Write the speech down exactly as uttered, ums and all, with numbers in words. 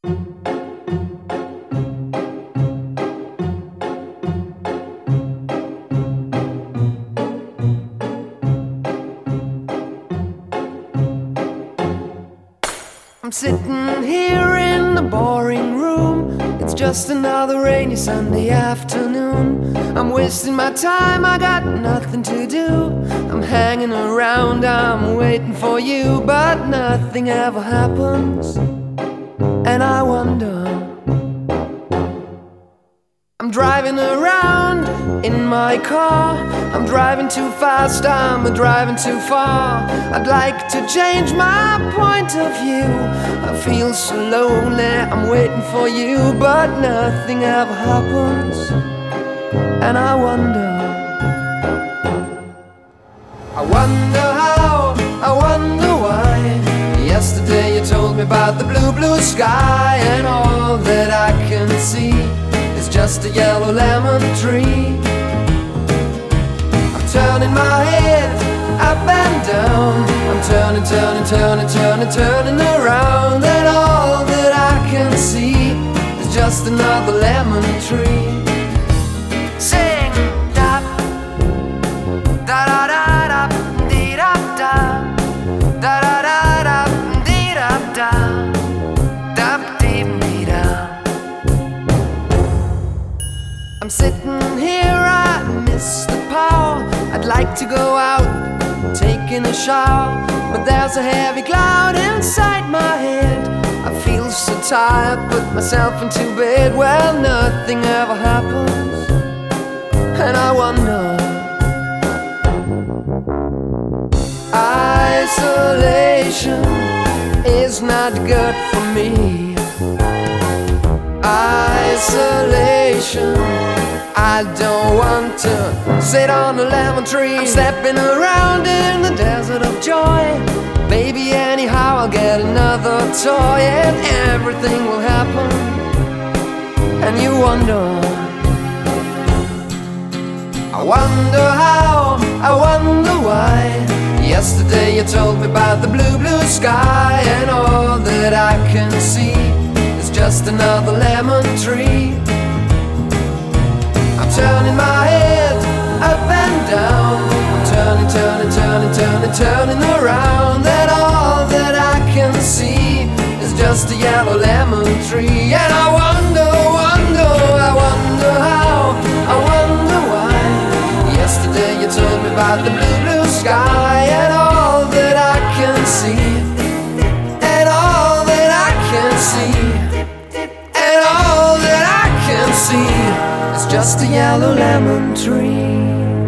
I'm sitting here in the boring room. It's just another rainy Sunday afternoon. I'm wasting my time, I got nothing to do. I'm hanging around, I'm waiting for you, but nothing ever happens. And I wonder, I'm driving around in my car. I'm driving too fast, I'm driving too far. I'd like to change my point of view. I feel so lonely, I'm waiting for you, but nothing ever happens. And I wonder, I wonder how, I wonder why. Yesterday you told me about the blue, blue sky, and all that I can see is just a yellow lemon tree. I'm turning my head up and down. I'm turning, turning, turning, turning, turning around, and all that I can see is just another lemon tree. Sing da da da da da dee da da da da da da dee da da da dee dee da. I'm sitting here, I miss the power. I'd like to go out, taking a shower, but there's a heavy cloud inside my head. I feel so tired, put myself into bed. Well, nothing ever happens, and I wonder, isolation is not good for me. Isolation, I don't want to sit on a lemon tree. I'm stepping around in the desert of joy. Baby, anyhow I'll get another toy, and everything will happen. And you wonder, I wonder how, I wonder why. Yesterday you told me about the blue, blue sky, and all that I can see is just another lemon tree. I'm turning my head up and down. I'm turning, turning, turning, turning, turning around, and all that I can see is just a yellow lemon tree. And I wonder, wonder, I wonder how, I wonder why. Yesterday you told me about the blue, blue sky, and all that I can see, and all that I can see, and all that I can see is just a yellow lemon tree.